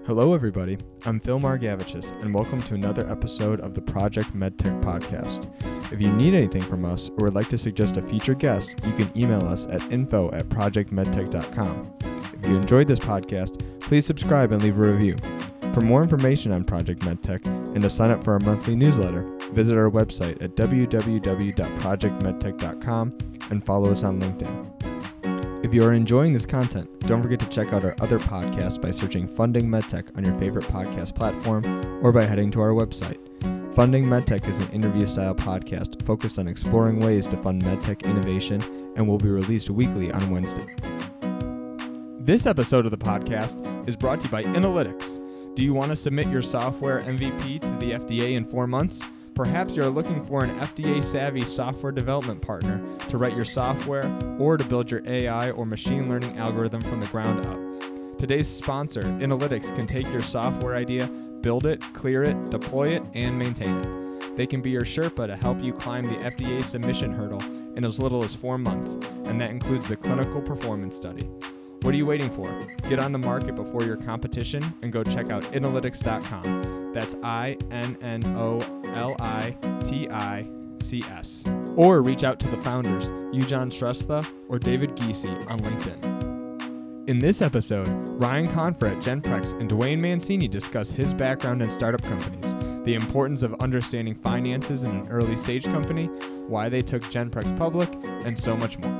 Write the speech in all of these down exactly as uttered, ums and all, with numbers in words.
Hello, everybody. I'm Phil Margavicius, and welcome to another episode of the Project MedTech podcast. If you need anything from us or would like to suggest a future guest, you can email us at info at project medtech dot com. If you enjoyed this podcast, please subscribe and leave a review. For more information on Project MedTech and to sign up for our monthly newsletter, visit our website at w w w dot project medtech dot com and follow us on LinkedIn. If you are enjoying this content, don't forget to check out our other podcasts by searching Funding MedTech on your favorite podcast platform or by heading to our website. Funding MedTech is an interview-style podcast focused on exploring ways to fund medtech innovation and will be released weekly on Wednesday. This episode of the podcast is brought to you by Inalytics. Do you want to submit your software M V P to the F D A in four months? Perhaps you're looking for an F D A-savvy software development partner to write your software or to build your A I or machine learning algorithm from the ground up. Today's sponsor, Inalytics, can take your software idea, build it, clear it, deploy it, and maintain it. They can be your Sherpa to help you climb the F D A submission hurdle in as little as four months, and that includes the clinical performance study. What are you waiting for? Get on the market before your competition and go check out inalytics dot com. That's I N N O L I T I C S. Or reach out to the founders, Yujan Shrestha or David Giese on LinkedIn. In this episode, Ryan Confer at Genprex and Dwayne Mancini discuss his background in startup companies, the importance of understanding finances in an early stage company, why they took Genprex public, and so much more.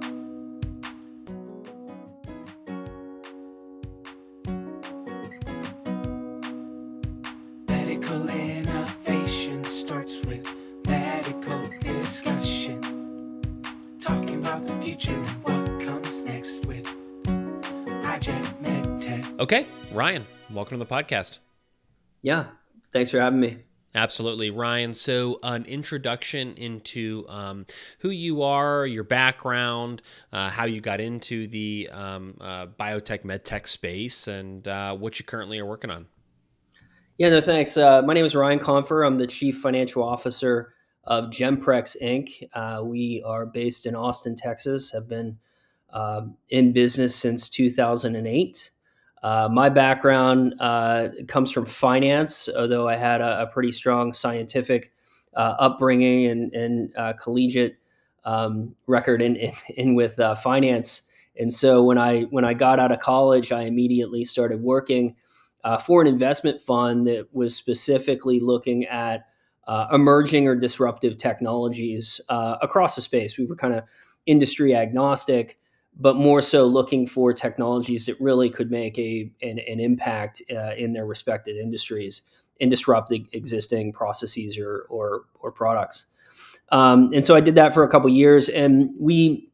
Okay, Ryan, welcome to the podcast. Yeah, thanks for having me. Absolutely, Ryan. So an introduction into um, who you are, your background, uh, how you got into the um, uh, biotech, medtech space, and uh, what you currently are working on. Yeah, no, thanks. Uh, my name is Ryan Confer. I'm the Chief Financial Officer of Genprex, Incorporated. Uh, we are based in Austin, Texas, have been uh, in business since two thousand eight. Uh, my background uh, comes from finance, although I had a, a pretty strong scientific uh, upbringing and, and uh, collegiate um, record in, in, in with uh, finance. And so when I when I got out of college, I immediately started working uh, for an investment fund that was specifically looking at uh, emerging or disruptive technologies uh, across the space. We were kind of industry agnostic, but more so looking for technologies that really could make a an, an impact uh, in their respective industries and disrupt the existing processes or or, or products. Um, and so I did that for a couple of years, and we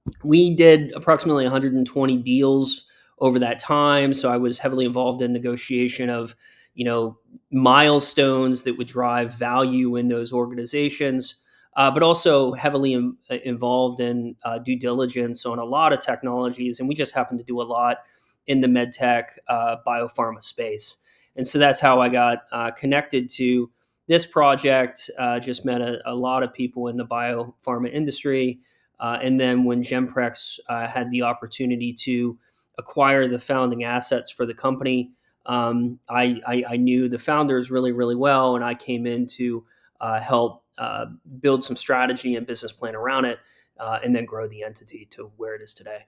we did approximately one hundred twenty deals over that time. So I was heavily involved in negotiation of, you know, milestones that would drive value in those organizations. Uh, but also heavily in, involved in uh, due diligence on a lot of technologies. And we just happen to do a lot in the medtech uh, biopharma space. And so that's how I got uh, connected to this project, uh, just met a, a lot of people in the biopharma industry. Uh, and then when Genprex uh, had the opportunity to acquire the founding assets for the company, um, I, I, I knew the founders really, really well. And I came in to uh, help Uh, build some strategy and business plan around it, uh, and then grow the entity to where it is today.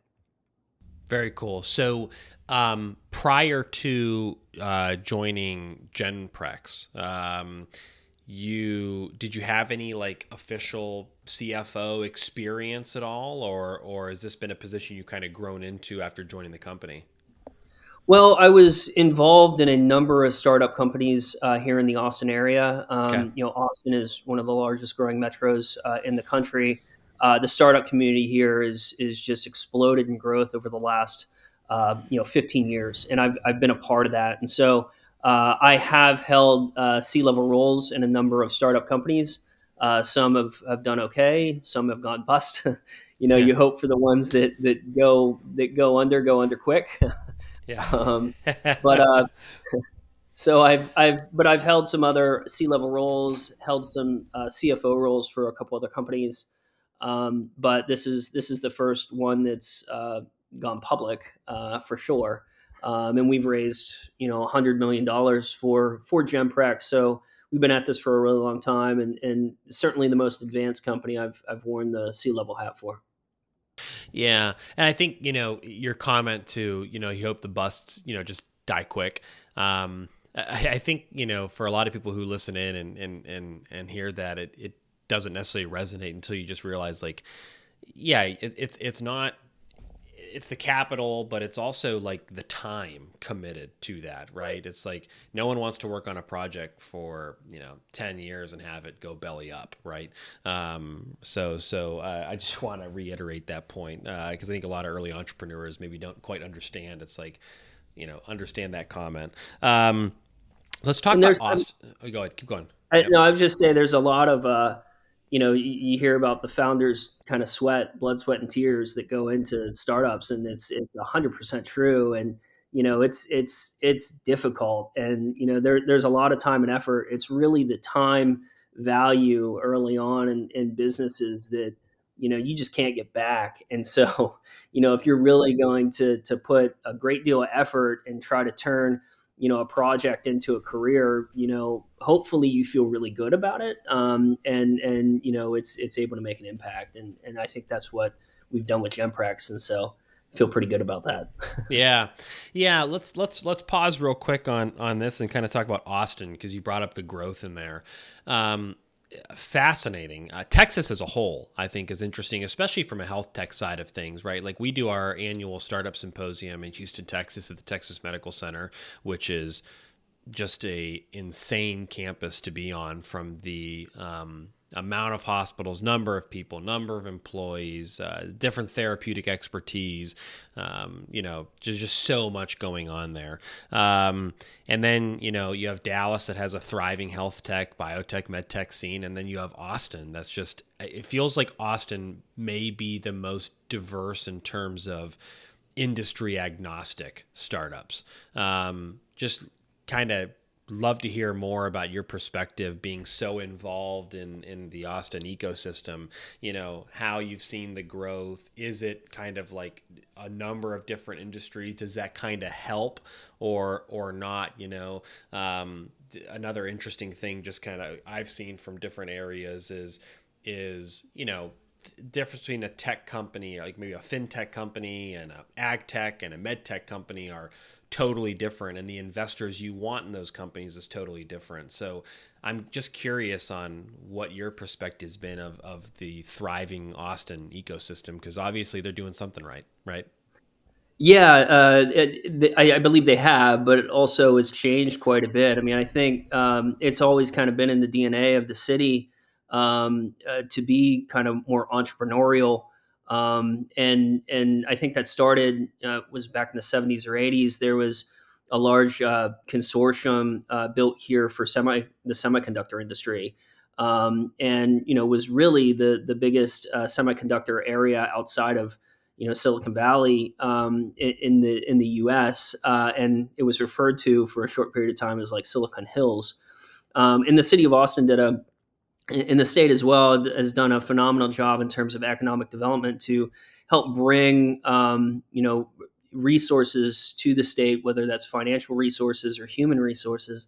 Very cool. So um, prior to uh, joining Genprex, um, you did you have any like official C F O experience at all, or or has this been a position you kind of grown into after joining the company? Well, I was involved in a number of startup companies uh, here in the Austin area. Um, Okay. You know, Austin is one of the largest growing metros uh, in the country. Uh, the startup community here is is just exploded in growth over the last uh, you know fifteen years, and I've I've been a part of that. And so uh, I have held uh, C-level roles in a number of startup companies. Uh, some have, have done okay, some have gone bust. you know, Yeah. you hope for the ones that that go that go under, go under quick. Yeah. Um, but uh, so I've I've but I've held some other C-level roles, held some uh, C F O roles for a couple other companies. Um, but this is this is the first one that's uh, gone public uh, for sure. Um, and we've raised, you know, one hundred million dollars for, for Genprex. So we've been at this for a really long time, and, and certainly the most advanced company I've, I've worn the C-level hat for. Yeah. And I think, you know, your comment to, you know, you hope the busts, you know, just die quick. Um, I, I think, you know, for a lot of people who listen in and, and, and, and hear that, it, it doesn't necessarily resonate until you just realize, like, yeah, it, it's, it's not, it's the capital, but it's also like the time committed to that, right? It's like no one wants to work on a project for, you know, ten years and have it go belly up, right? Um, so so uh, I just want to reiterate that point, because uh, I think a lot of early entrepreneurs maybe don't quite understand. It's like, you know, understand that comment. Um, let's talk about Austin. Oh, go ahead, keep going. I, yep. No, I would just say there's a lot of, uh, you know, you, you hear about the founders kind of sweat, blood, sweat, and tears that go into startups, and it's it's a hundred percent true. And you know, it's it's it's difficult, and you know, there there's a lot of time and effort. It's really the time value early on in, in businesses that, you know, you just can't get back. And so, you know, if you're really going to to put a great deal of effort and try to turn, you know, a project into a career, you know, hopefully you feel really good about it. Um, and, and, you know, it's, it's able to make an impact. And, and I think that's what we've done with Genprex. And so I feel pretty good about that. yeah. Yeah. Let's, let's, let's pause real quick on, on this and kind of talk about Austin, because you brought up the growth in there. Um, fascinating. Uh, Texas as a whole, I think, is interesting, especially from a health tech side of things, right? Like we do our annual startup symposium in Houston, Texas at the Texas Medical Center, which is just a insane campus to be on, from the um, amount of hospitals, number of people, number of employees, uh, different therapeutic expertise, um, you know, just, just so much going on there. Um, and then, you know, you have Dallas that has a thriving health tech, biotech, med tech scene. And then you have Austin. That's just, it feels like Austin may be the most diverse in terms of industry agnostic startups. Um, just kind of love to hear more about your perspective, being so involved in, in the Austin ecosystem, you know, how you've seen the growth. Is it kind of like a number of different industries? Does that kind of help or, or not? You know, um, another interesting thing just kind of I've seen from different areas is, is, you know, difference between a tech company, like maybe a fintech company, and a ag tech and a med tech company are totally different, and the investors you want in those companies is totally different. So I'm just curious on what your perspective has been of, of the thriving Austin ecosystem, because obviously they're doing something right, right? Yeah, uh, it, I, I believe they have, but it also has changed quite a bit. I mean, I think um, it's always kind of been in the D N A of the city um, uh, to be kind of more entrepreneurial. Um, and and I think that started uh, was back in the seventies or eighties. There was a large uh, consortium uh, built here for semi the semiconductor industry, um, and you know was really the the biggest uh, semiconductor area outside of you know Silicon Valley um, in, in the in the U S Uh, and it was referred to for a short period of time as like Silicon Hills. Um, and the city of Austin did a in the state as well has done a phenomenal job in terms of economic development to help bring um, you know resources to the state, whether that's financial resources or human resources.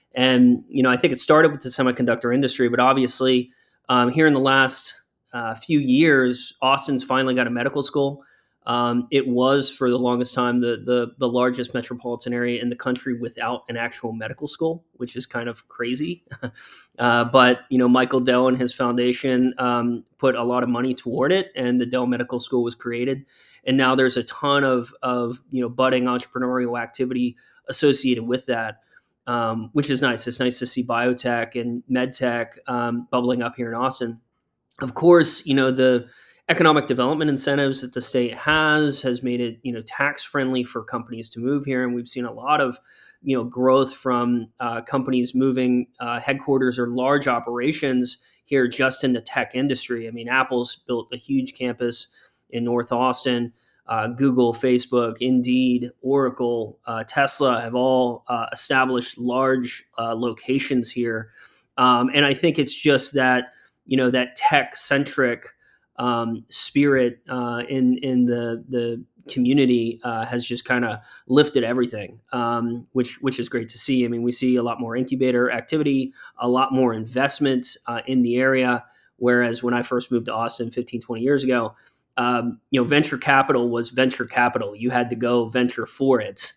And you know I think it started with the semiconductor industry, but obviously um, here in the last uh, few years, Austin's finally got a medical school. Um, it was for the longest time the, the the largest metropolitan area in the country without an actual medical school, which is kind of crazy. uh, but you know, Michael Dell and his foundation um, put a lot of money toward it, and the Dell Medical School was created. And now there's a ton of of you know budding entrepreneurial activity associated with that, um, which is nice. It's nice to see biotech and medtech um, bubbling up here in Austin. Of course, you know the economic development incentives that the state has has made it, you know, tax friendly for companies to move here, and we've seen a lot of, you know, growth from uh, companies moving uh, headquarters or large operations here just in the tech industry. I mean, Apple's built a huge campus in North Austin. Uh, Google, Facebook, Indeed, Oracle, uh, Tesla have all uh, established large uh, locations here, um, and I think it's just that you know that tech centric Um, spirit uh, in in the the community uh, has just kind of lifted everything, um, which which is great to see. I mean, we see a lot more incubator activity, a lot more investment uh, in the area. Whereas when I first moved to Austin fifteen, twenty years ago, um, you know, venture capital was venture capital. You had to go venture for it,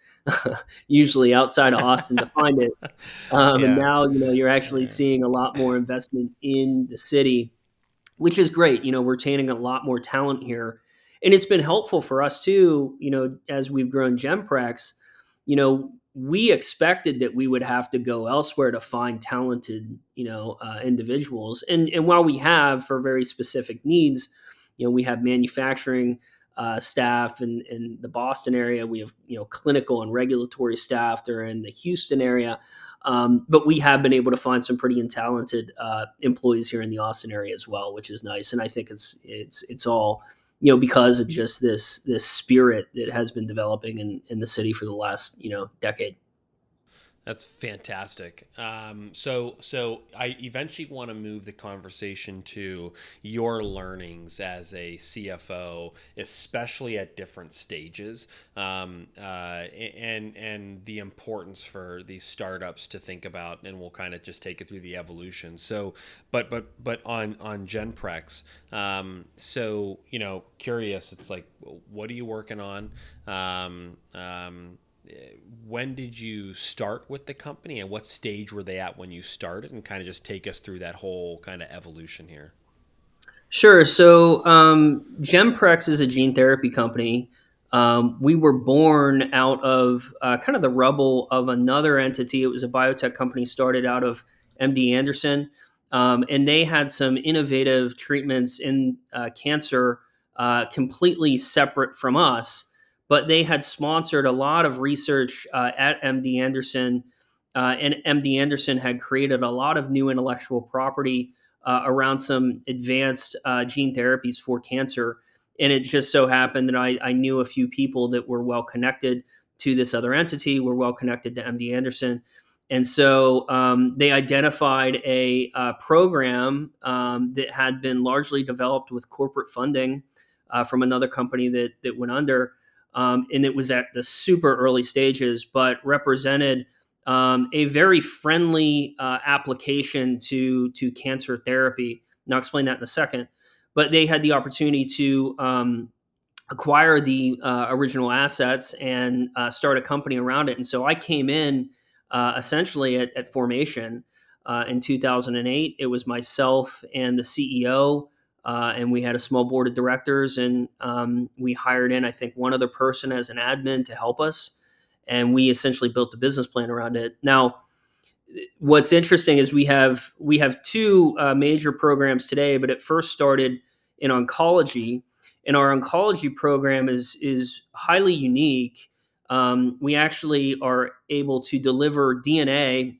usually outside of Austin to find it. Um, Yeah. And now, you know, you're actually Yeah. seeing a lot more investment in the city, which is great. You know, we're retaining a lot more talent here. And it's been helpful for us too, you know, as we've grown Genprex. You know, we expected that we would have to go elsewhere to find talented, you know, uh, individuals. And and while we have for very specific needs, you know, we have manufacturing uh, staff in, in the Boston area. We have, you know, clinical and regulatory staff that are in the Houston area. Um, but we have been able to find some pretty talented uh, employees here in the Austin area as well, which is nice. And I think it's it's it's all, you know, because of just this this spirit that has been developing in, in the city for the last, you know, decade. That's fantastic. Um, so, so I eventually want to move the conversation to your learnings as a C F O, especially at different stages, um, uh, and and the importance for these startups to think about. And we'll kind of just take it through the evolution. So, but but but on on Genprex, um, so you know, curious. It's like, what are you working on? Um, um, When did you start with the company, and what stage were they at when you started, and kind of just take us through that whole kind of evolution here? Sure. So um, Genprex is a gene therapy company. Um, we were born out of uh, kind of the rubble of another entity. It was a biotech company started out of M D Anderson, um, and they had some innovative treatments in uh, cancer uh, completely separate from us. But they had sponsored a lot of research uh, at M D Anderson, uh, and M D Anderson had created a lot of new intellectual property uh, around some advanced uh, gene therapies for cancer. And it just so happened that I, I knew a few people that were well connected to this other entity, were well connected to M D Anderson. And so um, they identified a uh, program um, that had been largely developed with corporate funding uh, from another company that that went under. Um, and it was at the super early stages, but represented um, a very friendly uh, application to to cancer therapy. And I'll explain that in a second. But they had the opportunity to um, acquire the uh, original assets and uh, start a company around it. And so I came in uh, essentially at, at formation uh, in two thousand eight. It was myself and the C E O. Uh, and we had a small board of directors, and um, we hired in, I think, one other person as an admin to help us. And we essentially built a business plan around it. Now, what's interesting is we have we have two uh, major programs today, but it first started in oncology. And our oncology program is is highly unique. Um, we actually are able to deliver D N A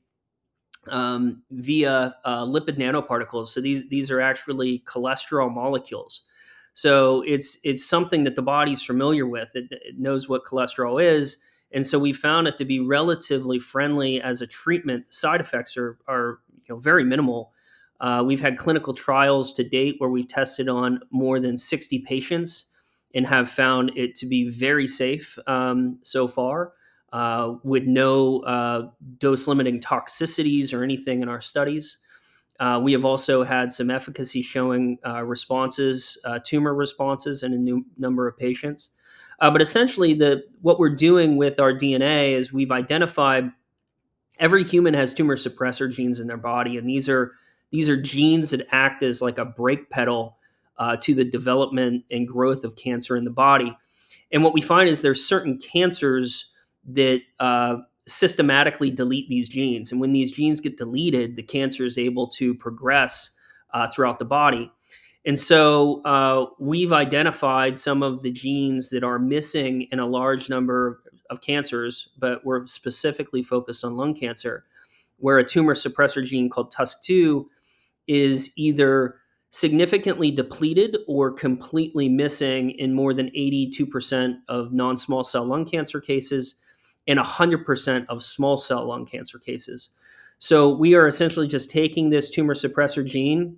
Um, via uh, lipid nanoparticles. So these these are actually cholesterol molecules. So it's it's something that the body's familiar with. It, it knows what cholesterol is, and so we found it to be relatively friendly as a treatment. The side effects are are you know very minimal. Uh, we've had clinical trials to date where we've tested on more than sixty patients and have found it to be very safe um, so far. Uh, with no uh, dose-limiting toxicities or anything in our studies. Uh, we have also had some efficacy showing uh, responses, uh, tumor responses in a new number of patients. Uh, but essentially, the what we're doing with our D N A is we've identified every human has tumor suppressor genes in their body, and these are these are genes that act as like a brake pedal uh, to the development and growth of cancer in the body. And what we find is there's certain cancers that uh, systematically delete these genes. And when these genes get deleted, the cancer is able to progress uh, throughout the body. And so uh, we've identified some of the genes that are missing in a large number of cancers, but we're specifically focused on lung cancer, where a tumor suppressor gene called T U S C two is either significantly depleted or completely missing in more than eighty-two percent of non-small cell lung cancer cases and one hundred percent of small cell lung cancer cases. So we are essentially just taking this tumor suppressor gene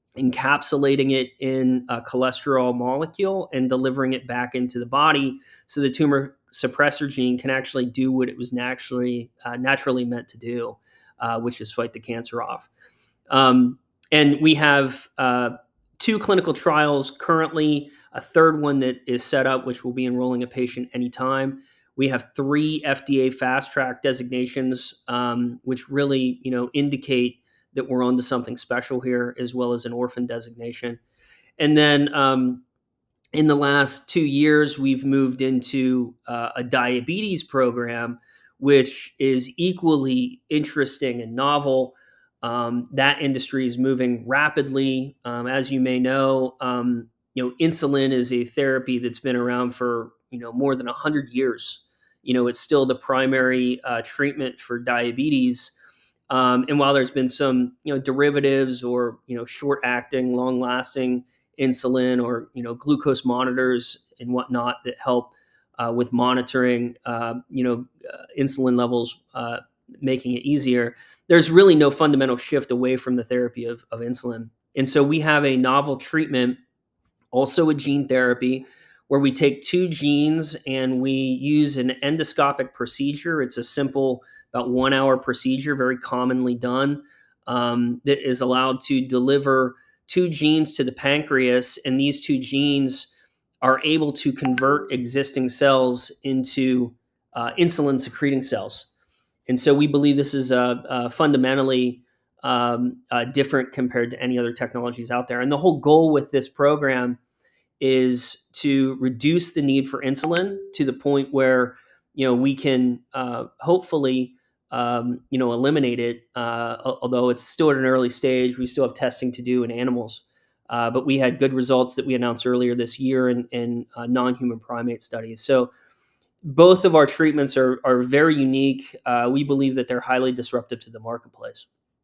encapsulating it in a cholesterol molecule and delivering it back into the body so the tumor suppressor gene can actually do what it was naturally uh, naturally meant to do, uh, which is fight the cancer off. Um, and we have uh, two clinical trials currently, a third one that is set up, which will be enrolling a patient anytime. We have three F D A fast track designations, um, which really, you know, indicate that we're onto something special here, as well as an orphan designation. And then um, in the last two years, we've moved into uh, a diabetes program, which is equally interesting and novel. Um, that industry is moving rapidly. Um, as you may know, um, you know, insulin is a therapy that's been around for, you know, more than one hundred years. You know, it's still the primary uh, treatment for diabetes. Um, and while there's been some, you know, derivatives or, you know, short acting, long lasting insulin or, you know, glucose monitors and whatnot that help uh, with monitoring, uh, you know, uh, insulin levels, uh, making it easier, there's really no fundamental shift away from the therapy of, of insulin. And so we have a novel treatment, also a gene therapy, where we take two genes and we use an endoscopic procedure. It's a simple, about one hour procedure, very commonly done, um, that is allowed to deliver two genes to the pancreas. And these two genes are able to convert existing cells into uh, insulin secreting cells. And so we believe this is uh, uh, fundamentally um, uh, different compared to any other technologies out there. And the whole goal with this program is to reduce the need for insulin to the point where, you know, we can uh, hopefully, um, you know, eliminate it. Uh, although it's still at an early stage, we still have testing to do in animals. Uh, but we had good results that we announced earlier this year in, in uh, non-human primate studies. So both of our treatments are, are very unique. Uh, we believe that they're highly disruptive to the marketplace.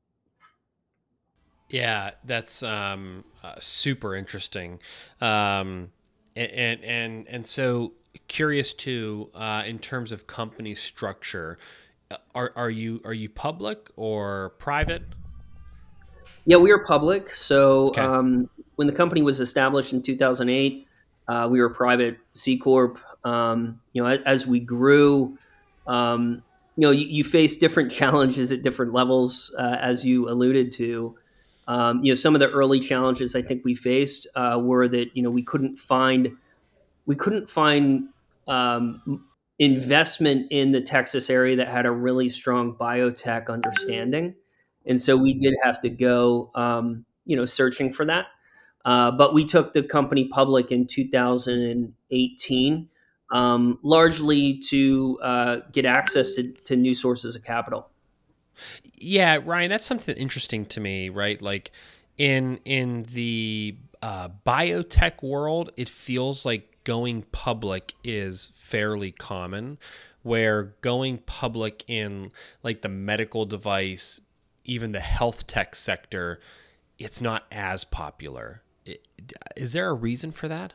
Yeah, that's um, uh, super interesting, um, and, and and and so curious too. Uh, in terms of company structure, are are you are you public or private? Yeah, we are public. So Okay. um, when the company was established in two thousand eight, uh, we were a private C corp. Um, you know, as we grew, um, you know, you, you face different challenges at different levels, uh, as you alluded to. Um, you know, some of the early challenges I think we faced uh, were that, you know, we couldn't find we couldn't find um, investment in the Texas area that had a really strong biotech understanding, and so we did have to go, um, you know, searching for that. Uh, but we took the company public in two thousand eighteen, um, largely to uh, get access to, to new sources of capital. Yeah, Ryan, that's something interesting to me, right? Like in in the uh, biotech world, it feels like going public is fairly common, where going public in like the medical device, even the health tech sector, it's not as popular. Is there a reason for that?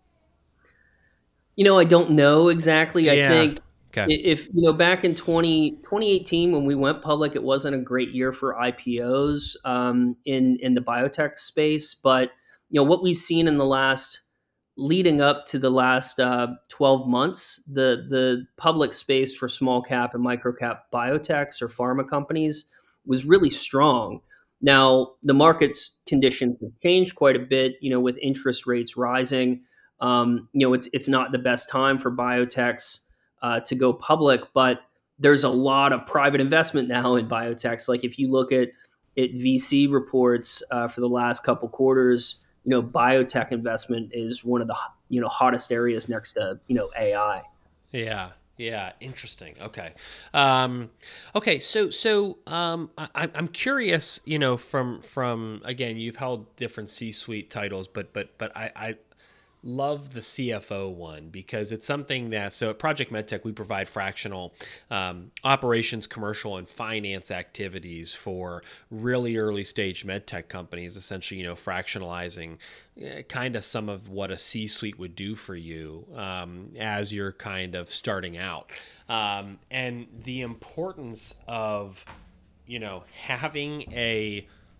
You know, I don't know exactly. Yeah. I think Okay. if, you know, back in twenty, twenty eighteen, when we went public, it wasn't a great year for I P Os um, in, in the biotech space. But, you know, what we've seen in the last, leading up to the last uh, twelve months, the, the public space for small cap and micro cap biotechs or pharma companies was really strong. Now, the market's conditions have changed quite a bit, you know, with interest rates rising. Um, you know, it's it's not the best time for biotechs uh, to go public, but there's a lot of private investment now in biotechs. Like if you look at at V C reports uh, for the last couple quarters, you know, biotech investment is one of the, you know, hottest areas next to, you know, A I. Yeah. Yeah, interesting. Okay, um, okay. So, so um, I, I'm curious. You know, from from again, you've held different C-suite titles, but but but I, I love the C F O one because it's something that, so at Project MedTech, we provide fractional um, operations, commercial, and finance activities for really early stage medtech companies, essentially, you know, fractionalizing eh, kind of some of what a C-suite would do for you um, as you're kind of starting out. Um, and the importance of, you know, having a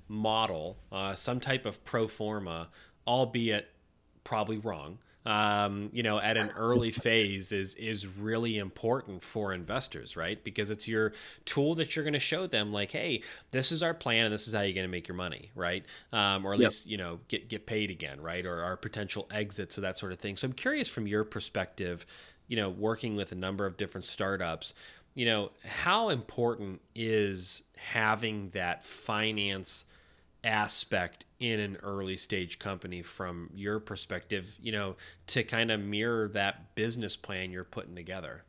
model, uh, some type of pro forma, albeit probably wrong, um, you know, at an early phase is is really important for investors, right? Because it's your tool that you're going to show them, like, hey, this is our plan, and this is how you're going to make your money, right? Um, or at Yep. least, you know, get get paid again, right? Or our potential exits or that sort of thing. So I'm curious from your perspective, you know, working with a number of different startups, you know, how important is having that finance aspect in an early stage company from your perspective, you know, to kind of mirror that business plan you're putting together?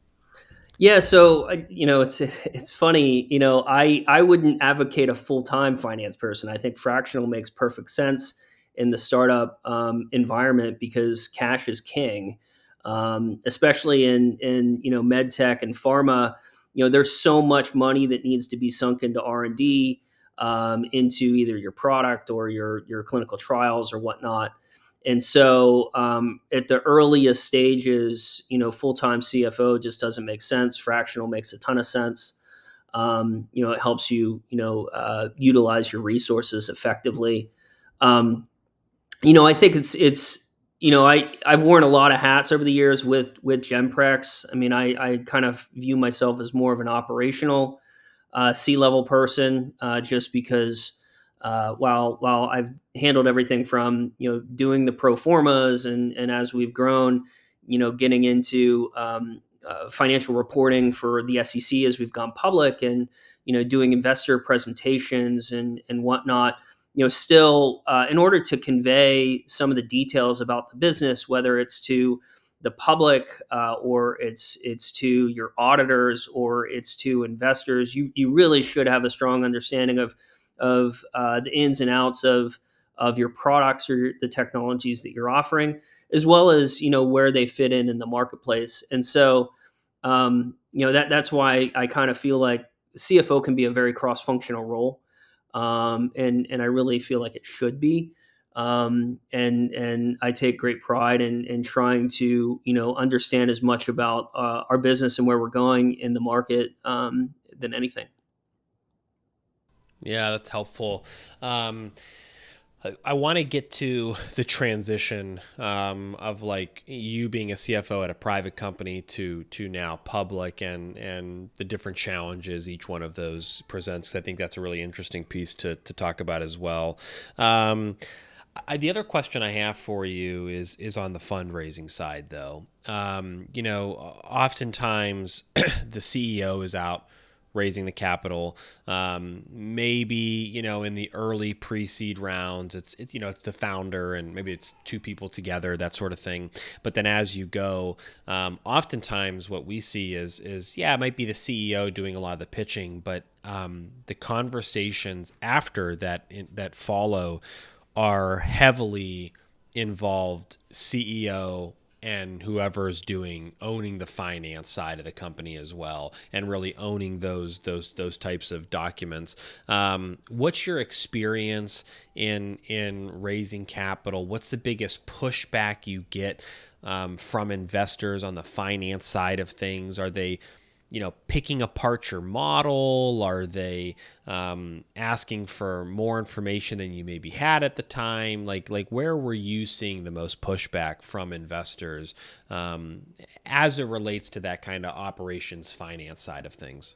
Yeah, so I- you know, it's it's funny. You know, I I wouldn't advocate a full time finance person. I think fractional makes perfect sense in the startup um, environment because cash is king, um, especially in in you know med tech and pharma. You know, there's so much money that needs to be sunk into R and D, um, into either your product or your your clinical trials or whatnot. And so um, at the earliest stages, you know, full-time C F O just doesn't make sense. Fractional makes a ton of sense. Um, you know, it helps you, you know, uh, utilize your resources effectively. Um, you know, I think it's it's you know, I I've worn a lot of hats over the years with with Genprex. I mean, I I kind of view myself as more of an operational uh, C-level person, uh, just because uh, while while I've handled everything from you know doing the pro formas and and as we've grown, you know, getting into um, uh, financial reporting for the S E C as we've gone public, and you know doing investor presentations and and whatnot. You know, still uh, in order to convey some of the details about the business, whether it's to the public uh, or it's it's to your auditors or it's to investors, you you really should have a strong understanding of of uh, the ins and outs of of your products or the technologies that you're offering, as well as you know where they fit in in the marketplace. And so, um, you know that that's why I kind of feel like C F O can be a very cross functional role, um, and and I really feel like it should be. Um, and and I take great pride in in trying to you know understand as much about uh, our business and where we're going in the market um, than anything. Yeah, that's helpful. Um, I, I want to get to the transition um, of like you being a C F O at a private company to to now public, and and the different challenges each one of those presents. I think that's a really interesting piece to to talk about as well. Um, I, the other question I have for you is is on the fundraising side, though. Um, you know, oftentimes the C E O is out raising the capital. Um, maybe, you know, in the early pre-seed rounds, it's, it's, you know, it's the founder and maybe it's two people together, that sort of thing. But then as you go, um, oftentimes what we see is, is, yeah, it might be the C E O doing a lot of the pitching, but um, the conversations after that, that follow are heavily involved C E O and whoever's doing owning the finance side of the company as well, and really owning those those those types of documents. Um, what's your experience in in raising capital? What's the biggest pushback you get um, from investors on the finance side of things? Are they, you know, picking apart your model? Are they um, asking for more information than you maybe had at the time? Like, like where were you seeing the most pushback from investors um, as it relates to that kind of operations finance side of things?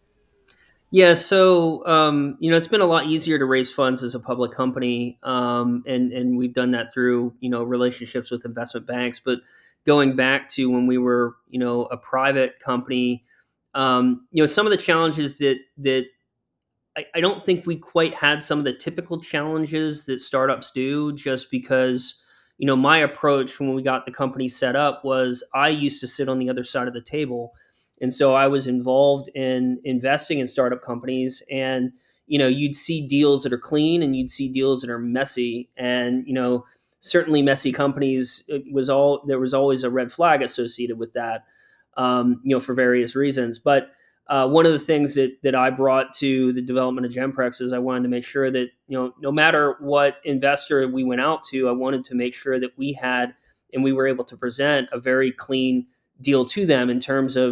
Yeah, so um, you know, it's been a lot easier to raise funds as a public company, um, and and we've done that through you know relationships with investment banks. But going back to when we were you know a private company, um, you know, some of the challenges that that I, I don't think we quite had some of the typical challenges that startups do, just because you know my approach when we got the company set up was I used to sit on the other side of the table, and so I was involved in investing in startup companies, and you know you'd see deals that are clean and you'd see deals that are messy, and you know certainly messy companies, it was all there was always a red flag associated with that, um, you know for various reasons. But uh, one of the things that that I brought to the development of Genprex is I wanted to make sure that you know no matter what investor we went out to, I wanted to make sure that we had and we were able to present a very clean deal to them in terms of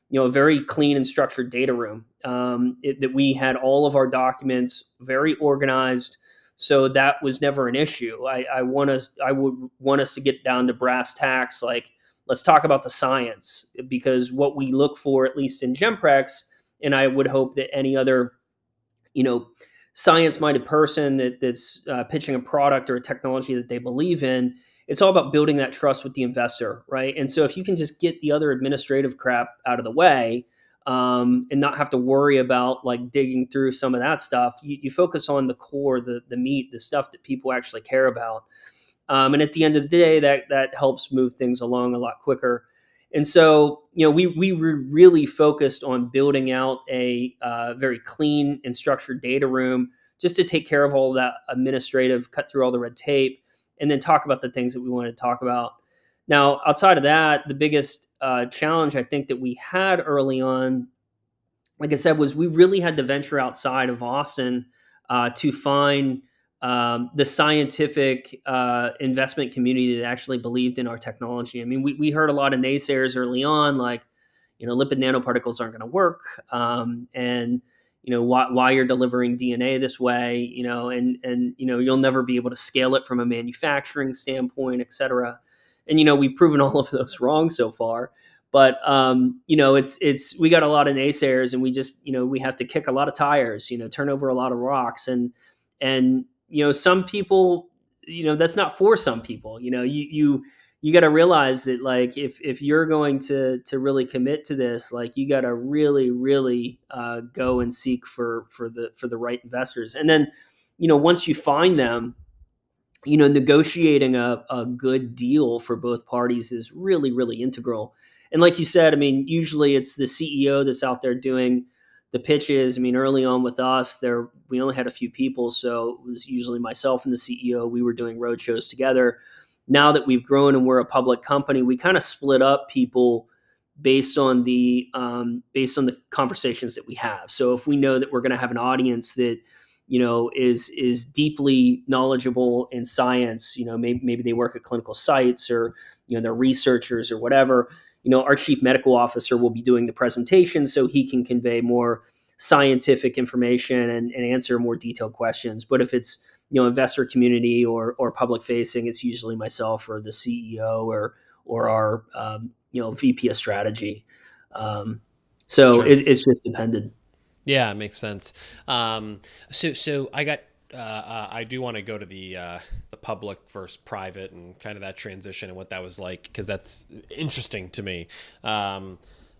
you know, a very clean and structured data room, um, it, that we had all of our documents very organized. So that was never an issue. I, I want us, I would want us to get down to brass tacks. Like, let's talk about the science, because what we look for, at least in Genprex, and I would hope that any other, you know, science-minded person that, that's uh, pitching a product or a technology that they believe in, it's all about building that trust with the investor, right? And so if you can just get the other administrative crap out of the way, um, and not have to worry about like digging through some of that stuff, you, you focus on the core, the the meat, the stuff that people actually care about. Um, and at the end of the day, that that helps move things along a lot quicker. And so, you know, we we were really focused on building out a uh, very clean and structured data room just to take care of all that administrative, cut through all the red tape, and then talk about the things that we wanted to talk about. Now, outside of that, the biggest uh, challenge I think that we had early on, like I said, was we really had to venture outside of Austin uh, to find um, the scientific uh, investment community that actually believed in our technology. I mean, we, we heard a lot of naysayers early on, like, you know, lipid nanoparticles aren't going to work, um, and you know why, why you're delivering D N A this way, you know, and and you know you'll never be able to scale it from a manufacturing standpoint, et cetera. And you know we've proven all of those wrong so far. But um, you know, it's it's we got a lot of naysayers, and we just you know we have to kick a lot of tires, you know, turn over a lot of rocks, and and you know some people, you know, that's not for some people. You know, you you you got to realize that like if if you're going to to really commit to this, like you got to really really uh, go and seek for for the for the right investors, and then you know once you find them, you know, negotiating a, a good deal for both parties is really, really integral. And like you said, I mean, usually it's the C E O that's out there doing the pitches. I mean, early on with us, there we only had a few people, so it was usually myself and the C E O. We were doing road shows together. Now that we've grown and we're a public company, we kind of split up people based on the um, based on the conversations that we have. So if we know that we're going to have an audience that you know, is is deeply knowledgeable in science. You know, maybe maybe they work at clinical sites, or you know, they're researchers or whatever. You know, our chief medical officer will be doing the presentation, so he can convey more scientific information and, and answer more detailed questions. But if it's you know investor community or or public facing, it's usually myself or the C E O or or our um, you know V P of strategy. Um, so Sure. it, it's just dependent. Yeah, it makes sense. Um, so, so I got, uh, uh, I do want to go to the uh, the public versus private and kind of that transition and what that was like, because that's interesting to me. Um,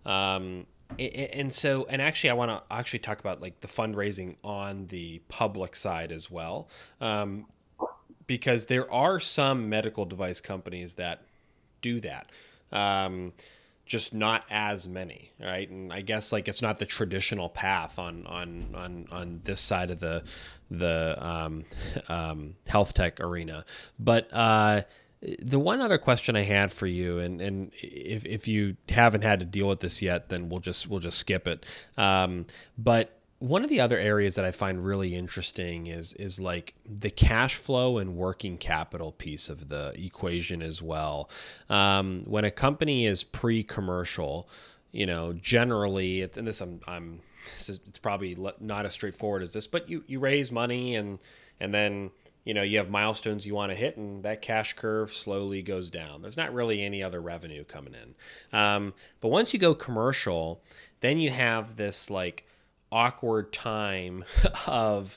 um, and, and so, and actually, I want to actually talk about like the fundraising on the public side as well, um, because there are some medical device companies that do that. Um, just not as many, right? And I guess like it's not the traditional path on on on on this side of the the um, um, health tech arena. But uh, the one other question I had for you, and and if if you haven't had to deal with this yet, then we'll just we'll just skip it. Um, but one of the other areas that I find really interesting is is like the cash flow and working capital piece of the equation as well. Um, when a company is pre-commercial, you know, generally, it's, and this I'm, I'm this is, it's probably not as straightforward as this, but you you raise money and and then you know you have milestones you want to hit, and that cash curve slowly goes down. There's not really any other revenue coming in. Um, but once you go commercial, then you have this like awkward time of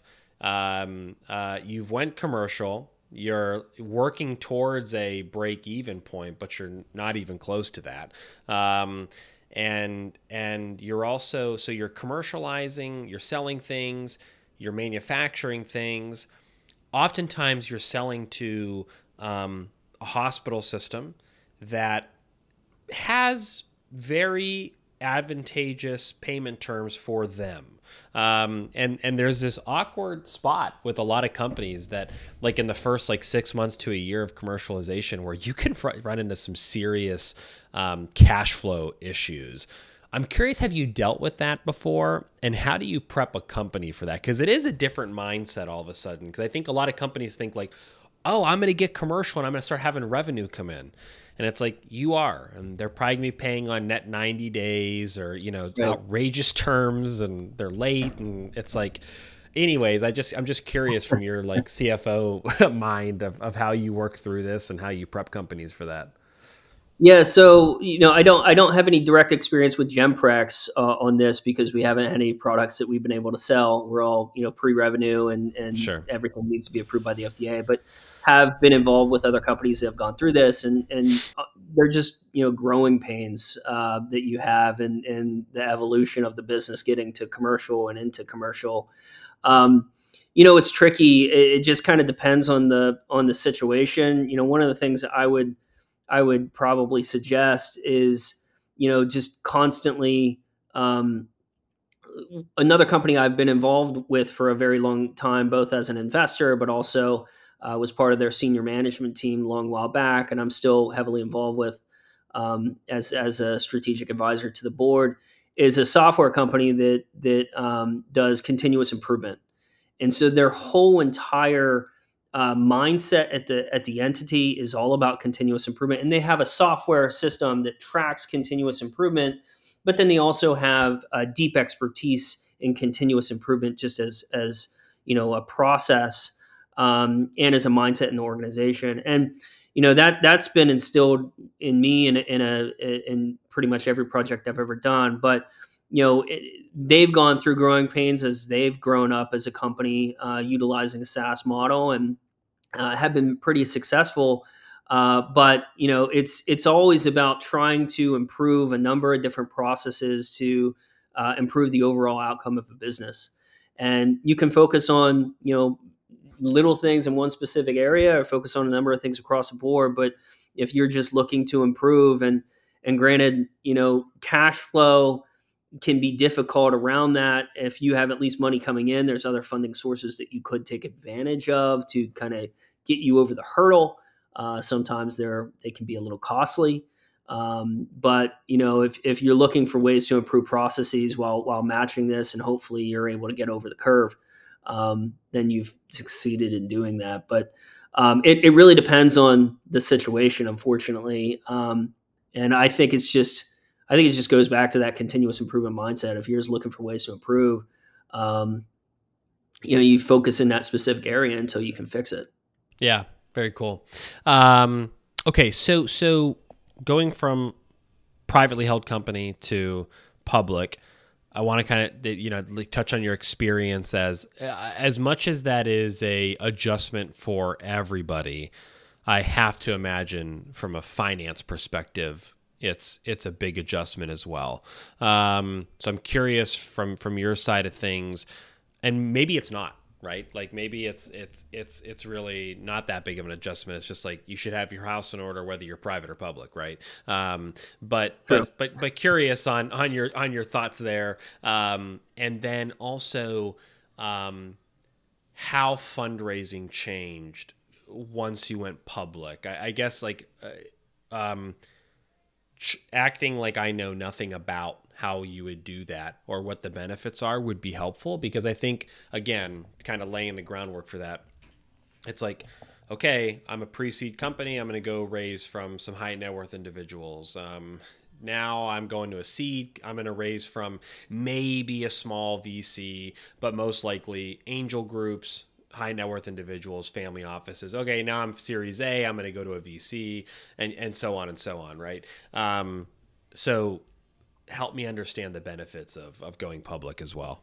um, uh, you've went commercial, you're working towards a break-even point, but you're not even close to that. Um, and and you're also, so you're commercializing, you're selling things, you're manufacturing things. Oftentimes you're selling to um, a hospital system that has very advantageous payment terms for them. Um, and, and there's this awkward spot with a lot of companies that like in the first like six months to a year of commercialization where you can run into some serious um, cash flow issues. I'm curious, have you dealt with that before? And how do you prep a company for that? Because it is a different mindset all of a sudden. Because I think a lot of companies think like, oh, I'm going to get commercial and I'm going to start having revenue come in. And it's like, you are, and they're probably going to be paying on net ninety days or, you know, right. outrageous terms, and they're late. And it's like, anyways, I just, I'm just curious from your like C F O mind of, of how you work through this and how you prep companies for that. Yeah. So, you know, I don't, I don't have any direct experience with Genprex uh, on this because we haven't had any products that we've been able to sell. We're all, you know, pre-revenue and, and sure. everything needs to be approved by the F D A, but have been involved with other companies that have gone through this, and, and they're just, you know, growing pains uh, that you have in, in the evolution of the business getting to commercial and into commercial. Um, you know, it's tricky. It, it just kind of depends on the, on the situation. You know, one of the things that I would, I would probably suggest is, you know, just constantly, um, another company I've been involved with for a very long time, both as an investor, but also uh, was part of their senior management team a long while back. And I'm still heavily involved with um, as, as a strategic advisor to the board, is a software company that, that um, does continuous improvement. And so their whole entire Uh, mindset at the at the entity is all about continuous improvement, and they have a software system that tracks continuous improvement. But then they also have a deep expertise in continuous improvement, just as as you know a process um, and as a mindset in the organization. And you know that that's been instilled in me in a, in a in pretty much every project I've ever done. But you know, it, they've gone through growing pains as they've grown up as a company uh, utilizing a SaaS model, and uh, have been pretty successful. Uh, but you know, it's it's always about trying to improve a number of different processes to uh, improve the overall outcome of a business. And you can focus on you know little things in one specific area, or focus on a number of things across the board. But if you're just looking to improve, and and granted, you know, cash flow can be difficult around that. If you have at least money coming in, there's other funding sources that you could take advantage of to kind of get you over the hurdle. Uh, sometimes they're, they can be a little costly. Um, but you know, if, if you're looking for ways to improve processes while, while matching this, and hopefully you're able to get over the curve, um, then you've succeeded in doing that. But um, it, it really depends on the situation, unfortunately. Um, and I think it's just, I think it just goes back to that continuous improvement mindset. If you're just looking for ways to improve, um, you know, you focus in that specific area until you can fix it. Yeah, very cool. Um, okay, so so going from privately held company to public, I want to kind of you know touch on your experience as as much as that is a adjustment for everybody. I have to imagine from a finance perspective, it's it's a big adjustment as well. Um, so I'm curious from from your side of things, and maybe it's not, right? Like maybe it's it's it's it's really not that big of an adjustment. It's just like you should have your house in order whether you're private or public, right? Um, but, sure. but but but curious on on your on your thoughts there, um, and then also um, how fundraising changed once you went public. I, I guess like. Uh, um, acting like I know nothing about how you would do that or what the benefits are would be helpful, because I think, again, kind of laying the groundwork for that, it's like, okay, I'm a pre-seed company. I'm going to go raise from some high net worth individuals. Um, now I'm going to a seed. I'm going to raise from maybe a small V C, but most likely angel groups, high net worth individuals, family offices. Okay, now I'm Series A, I'm going to go to a V C, and, and so on and so on, right? Um, so help me understand the benefits of, of going public as well.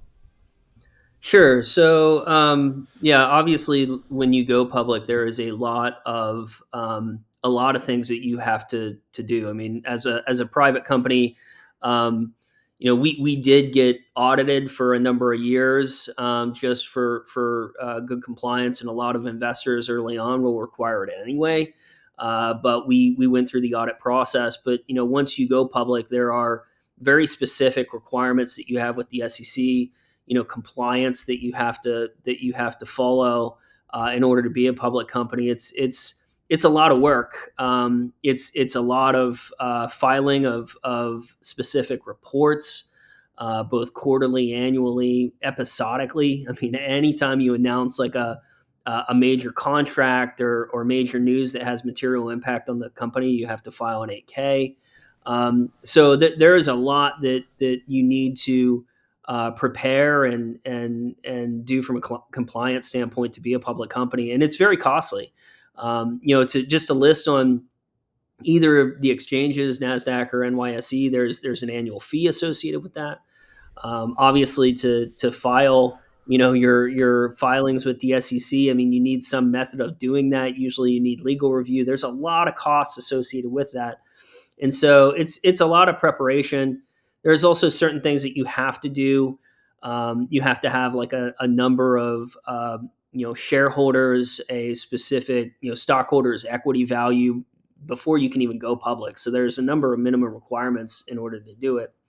Sure. So, um, yeah, obviously when you go public, there is a lot of, um, a lot of things that you have to, to do. I mean, as a, as a private company, um, you know, we, we did get audited for a number of years, um, just for, for uh, good compliance. And a lot of investors early on will require it anyway. Uh, but we, we went through the audit process. But, you know, once you go public, there are very specific requirements that you have with the S E C, you know, compliance that you have to, that you have to follow uh, in order to be a public company. It's, it's, It's a lot of work. Um, it's it's a lot of uh, filing of of specific reports, uh, both quarterly, annually, episodically. I mean, anytime you announce like a uh, a major contract or, or major news that has material impact on the company, you have to file an eight K. Um, so th- there is a lot that that you need to uh, prepare and and and do from a cl- compliance standpoint to be a public company, and it's very costly. Um, you know, to just to list on either of the exchanges, NASDAQ or N Y S E, there's there's an annual fee associated with that. Um, obviously, to to file, you know, your your filings with the S E C, I mean, you need some method of doing that. Usually, you need legal review. There's a lot of costs associated with that, and so it's it's a lot of preparation. There's also certain things that you have to do. Um, you have to have like a, a number of uh, you know shareholders, a specific you know stockholders' equity value before you can even go public. So there's a number of minimum requirements in order to do it.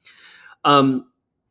Um,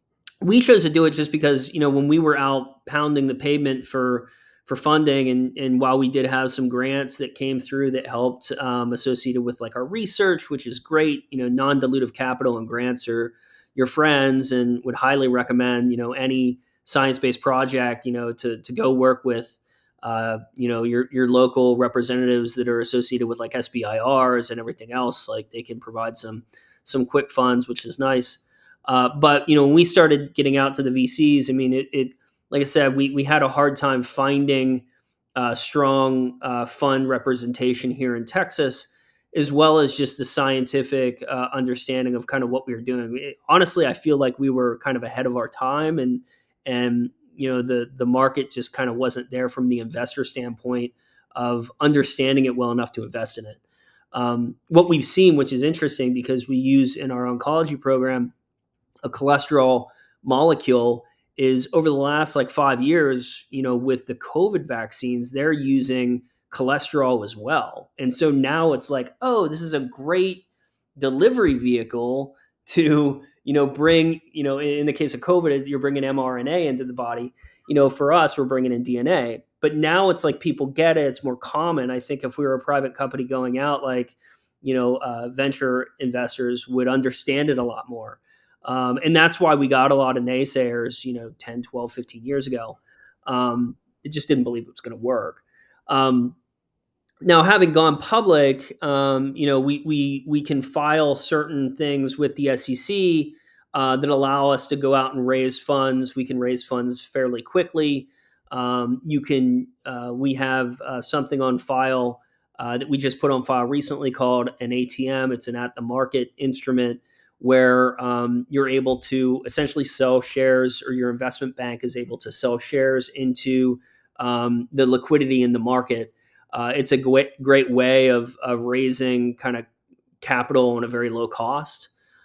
we chose to do it just because, you know, when we were out pounding the pavement for for funding, and and while we did have some grants that came through that helped um, associated with like our research, which is great, you know, non-dilutive capital and grants are your friends, and would highly recommend, you know, any science-based project, you know, to to go work with, uh, you know, your your local representatives that are associated with like S B I Rs and everything else. Like they can provide some some quick funds, which is nice. Uh, but you know, when we started getting out to the V Cs, I mean, it, it like I said, we we had a hard time finding uh, strong uh, fund representation here in Texas, as well as just the scientific uh, understanding of kind of what we were doing. It, honestly, I feel like we were kind of ahead of our time, and and you know, the the market just kind of wasn't there from the investor standpoint of understanding it well enough to invest in it. Um, what we've seen, which is interesting, because we use in our oncology program a cholesterol molecule, is over the last like five years, you know, with the COVID vaccines, they're using cholesterol as well. And so now it's like, oh, this is a great delivery vehicle to, you know, bring, you know, in the case of COVID, you're bringing mRNA into the body. You know, for us, we're bringing in D N A. But now it's like people get it. It's more common. I think if we were a private company going out, like, you know, uh, venture investors would understand it a lot more. Um, and that's why we got a lot of naysayers, you know, ten, twelve, fifteen years ago. Um, it just didn't believe it was going to work. Um, now, having gone public, um, you know, we, we, we can file certain things with the S E C uh, that allow us to go out and raise funds. We can raise funds fairly quickly. Um, you can, uh, we have uh, something on file uh, that we just put on file recently called an A T M. It's an at the market instrument, where um, you're able to essentially sell shares, or your investment bank is able to sell shares into um, the liquidity in the market. Uh, it's a great, great way of, of raising kind of capital on a very low cost.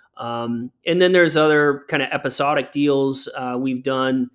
Um, and then there's other kind of episodic deals uh, we've done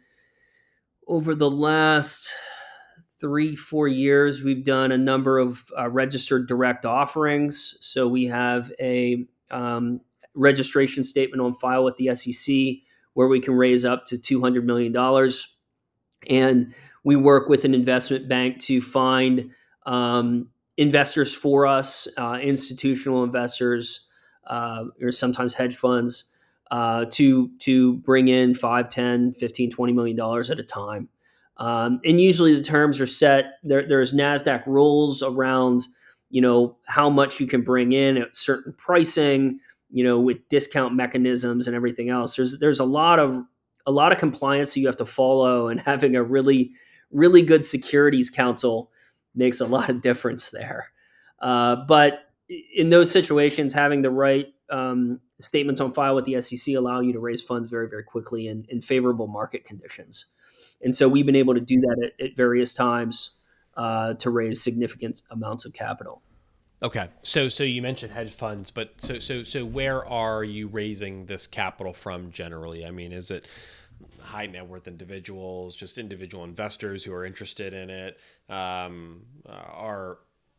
over the last three, four years. We've done a number of uh, registered direct offerings. So we have a um, registration statement on file with the S E C where we can raise up to two hundred million dollars. And we work with an investment bank to find um, investors for us, uh, institutional investors, uh, or sometimes hedge funds, uh, to, to bring in five, ten, fifteen, twenty million dollars at a time. Um, and usually the terms are set. There, there's NASDAQ rules around, you know, how much you can bring in at certain pricing, you know, with discount mechanisms and everything else. There's there's a lot of a lot of compliance that you have to follow, and having a really really good securities counsel makes a lot of difference there. Uh, but in those situations, having the right um, statements on file with the S E C allow you to raise funds very very quickly in, in favorable market conditions. And so we've been able to do that at, at various times uh, to raise significant amounts of capital. Okay, so so you mentioned hedge funds, but so so so where are you raising this capital from generally? I mean, is it high net worth individuals, just individual investors who are interested in it? Um, are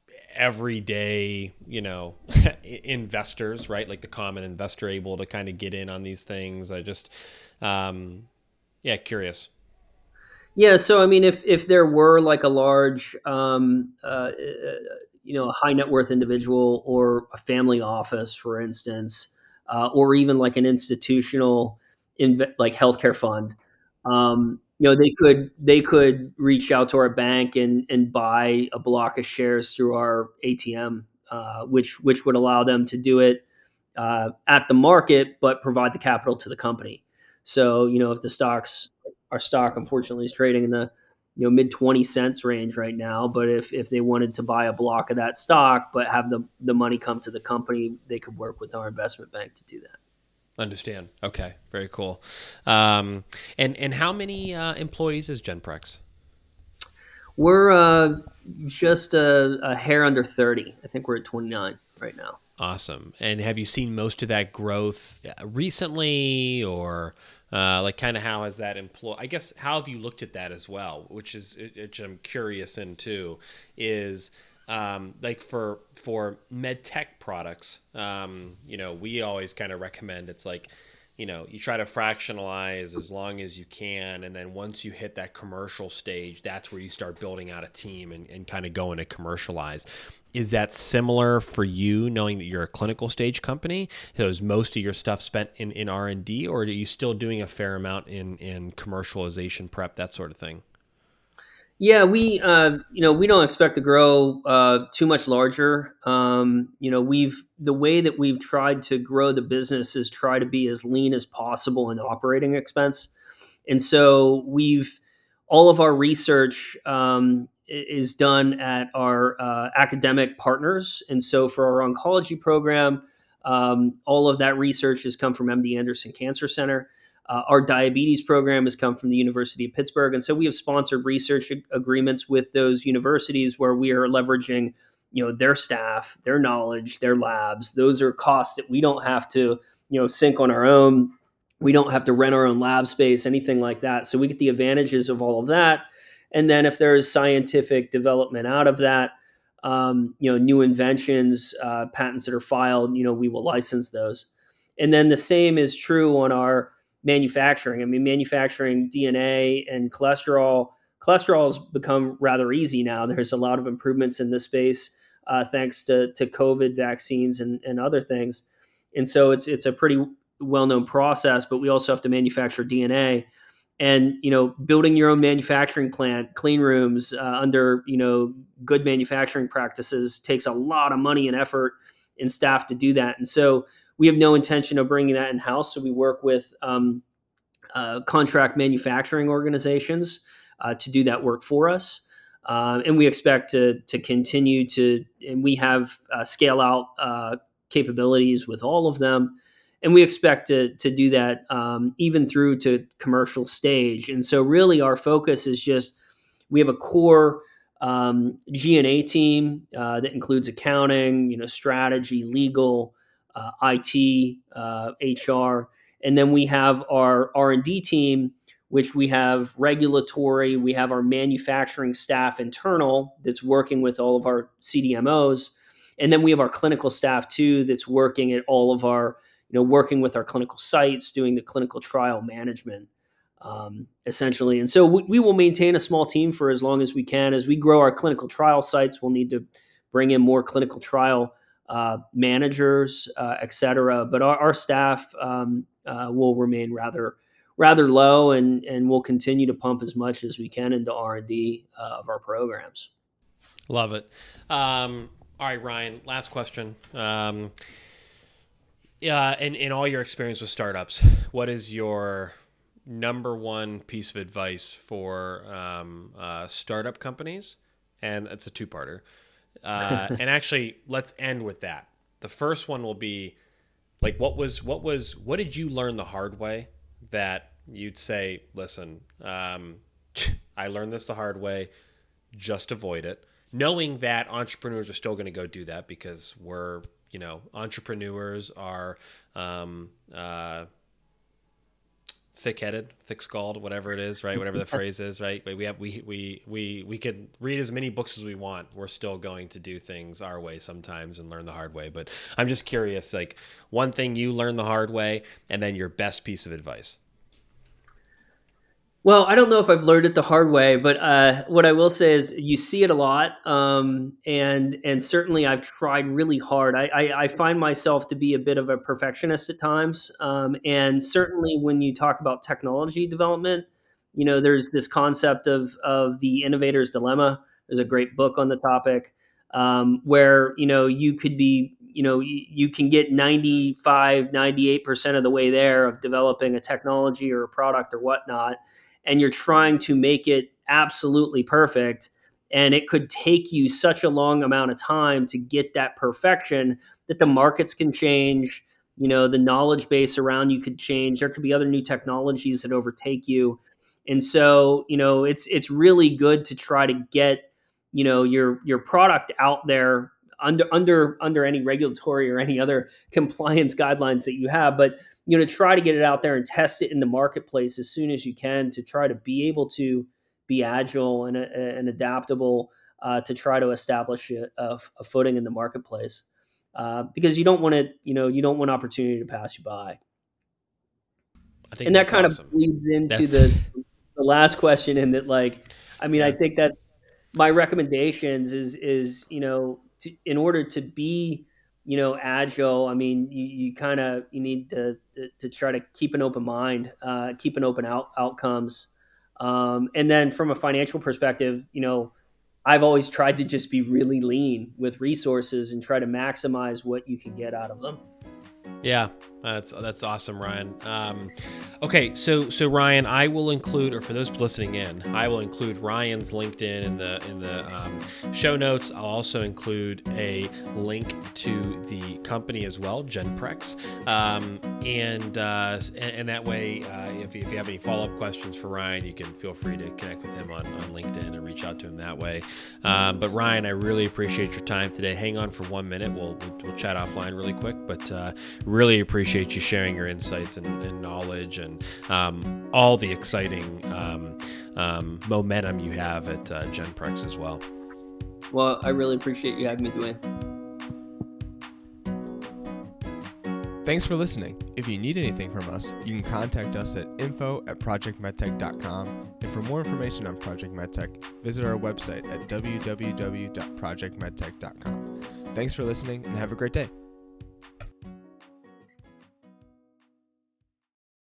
everyday, you know, investors, right? Like the common investor, able to kind of get in on these things? I just, um, yeah, curious. Yeah, so I mean, if if there were like a large, um, uh, you know, a high net worth individual or a family office, for instance, uh, or even like an institutional, inv- like healthcare fund, um, you know, they could they could reach out to our bank and and buy a block of shares through our A T M, uh, which which would allow them to do it uh, at the market, but provide the capital to the company. So, you know, if the stocks, our stock unfortunately is trading in the you know mid twenty cents range right now, but if if they wanted to buy a block of that stock, but have the the money come to the company, they could work with our investment bank to do that. Understand. Okay. Very cool. Um, and, and how many uh, employees is Genprex? We're uh, just a, a hair under thirty. I think we're at twenty-nine right now. Awesome. And have you seen most of that growth recently, or uh, like kind of how has that employ? I guess how have you looked at that as well, which is which I'm curious into is um, like for for med tech products. Um, you know, we always kind of recommend it's like, you know, you try to fractionalize as long as you can. And then once you hit that commercial stage, that's where you start building out a team and, and kind of going to commercialize. Is that similar for you, knowing that you're a clinical stage company? So is most of your stuff spent in, in R and D, or are you still doing a fair amount in, in commercialization prep, that sort of thing? Yeah, we uh, you know we don't expect to grow uh, too much larger. Um, you know, we've the way that we've tried to grow the business is try to be as lean as possible in operating expense, and so we've all of our research um, is done at our uh, academic partners, and so for our oncology program, um, all of that research has come from M D Anderson Cancer Center. Uh, our diabetes program has come from the University of Pittsburgh. And so we have sponsored research ag- agreements with those universities where we are leveraging, you know, their staff, their knowledge, their labs. Those are costs that we don't have to, you know, sink on our own. We don't have to rent our own lab space, anything like that. So we get the advantages of all of that. And then if there is scientific development out of that, um, you know, new inventions, uh, patents that are filed, you know, we will license those. And then the same is true on our manufacturing. I mean, manufacturing D N A and cholesterol. Cholesterol has become rather easy now. There's a lot of improvements in this space uh, thanks to, to COVID vaccines and, and other things. And so it's it's a pretty well-known process, but we also have to manufacture D N A. And, you know, building your own manufacturing plant, clean rooms uh, under, you know, good manufacturing practices takes a lot of money and effort and staff to do that. And so we have no intention of bringing that in-house. So we work with um, uh, contract manufacturing organizations uh, to do that work for us. Uh, and we expect to, to continue to, and we have uh, scale out uh, capabilities with all of them. And we expect to, to do that um, even through to commercial stage. And so really our focus is just, we have a core um, G and A team uh, that includes accounting, you know, strategy, legal, Uh, I T, uh, H R, and then we have our R and D team, which we have regulatory, we have our manufacturing staff internal that's working with all of our C D M Os, and then we have our clinical staff too that's working at all of our, you know, working with our clinical sites, doing the clinical trial management, um, essentially. And so we, we will maintain a small team for as long as we can. As we grow our clinical trial sites, we'll need to bring in more clinical trial Uh, managers, uh, et cetera. But our, our staff um, uh, will remain rather rather low, and and we'll continue to pump as much as we can into R and D uh, of our programs. Love it. Um, all right, Ryan, last question. Um, yeah, in, in all your experience with startups, what is your number one piece of advice for um, uh, startup companies? And it's a two-parter. Uh, and actually, let's end with that. The first one will be like, what was, what was, what did you learn the hard way that you'd say, listen, um, I learned this the hard way, just avoid it, knowing that entrepreneurs are still going to go do that because we're, you know, entrepreneurs are, um, uh, thick-headed, thick-skulled, whatever it is, right? Whatever the phrase is, right? We have we we we we could read as many books as we want. We're still going to do things our way sometimes and learn the hard way. But I'm just curious, like one thing you learned the hard way, and then your best piece of advice. Well, I don't know if I've learned it the hard way, but uh, what I will say is you see it a lot, um, and and certainly I've tried really hard. I, I, I find myself to be a bit of a perfectionist at times, um, and certainly when you talk about technology development, You know, there's this concept of of the innovator's dilemma. There's a great book on the topic, um, where, you know, you could be, you know, you, you can get ninety-five, ninety-eight percent of the way there of developing a technology or a product or whatnot, and you're trying to make it absolutely perfect. And it could take you such a long amount of time to get that perfection that the markets can change. You know, the knowledge base around you could change. There could be other new technologies that overtake you. And so, you know, it's it's really good to try to get, you know, your your product out there under under under any regulatory or any other compliance guidelines that you have. But, you know, to try to get it out there and test it in the marketplace as soon as you can, to try to be able to be agile and, uh, and adaptable, uh, to try to establish a, a, a footing in the marketplace, uh, because you don't want to, you know, you don't want opportunity to pass you by. I think and that kind awesome. of leads into That's... the the last question. In that, like, I mean, yeah. I think that's my recommendations is is you know, to, in order to be, you know, agile. I mean, you, you kind of you need to to try to keep an open mind, uh, keep an open out outcomes. Um, and then from a financial perspective, you know, I've always tried to just be really lean with resources and try to maximize what you can get out of them. Yeah, that's that's awesome, Ryan. Um, okay, so so Ryan, I will include, or for those listening in, I will include Ryan's LinkedIn in the in the um, show notes. I'll also include a link to the company as well, Genprex, um, and, uh, and and that way, uh, if if you have any follow up questions for Ryan, you can feel free to connect with him on, on LinkedIn and reach out to him that way. Um, but Ryan, I really appreciate your time today. Hang on for one minute. We'll we'll, we'll chat offline really quick, but. Uh, Really appreciate you sharing your insights and, and knowledge and um, all the exciting um, um, momentum you have at uh, Genprex as well. Well, I really appreciate you having me, Dwayne. Thanks for listening. If you need anything from us, you can contact us at info at project medtech dot com. And for more information on Project MedTech, visit our website at w w w dot project medtech dot com. Thanks for listening and have a great day.